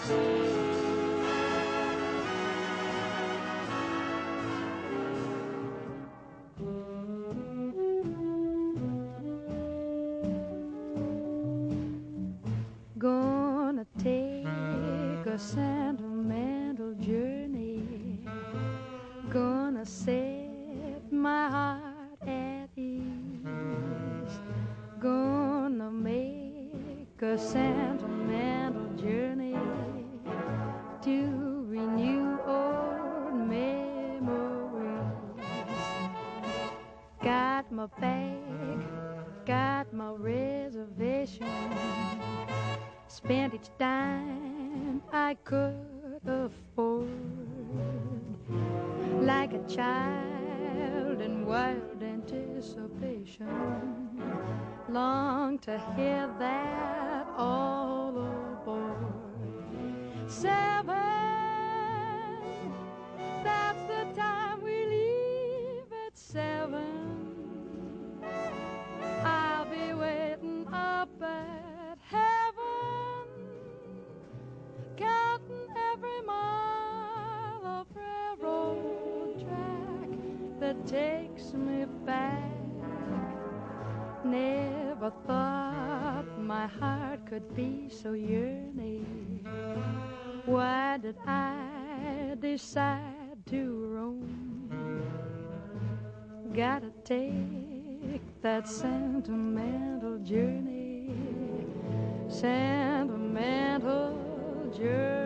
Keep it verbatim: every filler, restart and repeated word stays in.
Gonna take a sentimental journey. Gonna set my heart at ease. Gonna make a sentimental journey to renew old memories. Got my bag, got my reservation. Spent each dime I could afford, like a child in wild anticipation. Long to hear that all aboard. Seven, that's the time we leave at seven. I'll be waiting up at heaven, counting every mile of railroad track that takes me back. Never thought my heart could be so yearning. Why did I decide to roam? Gotta take that sentimental journey, sentimental journey.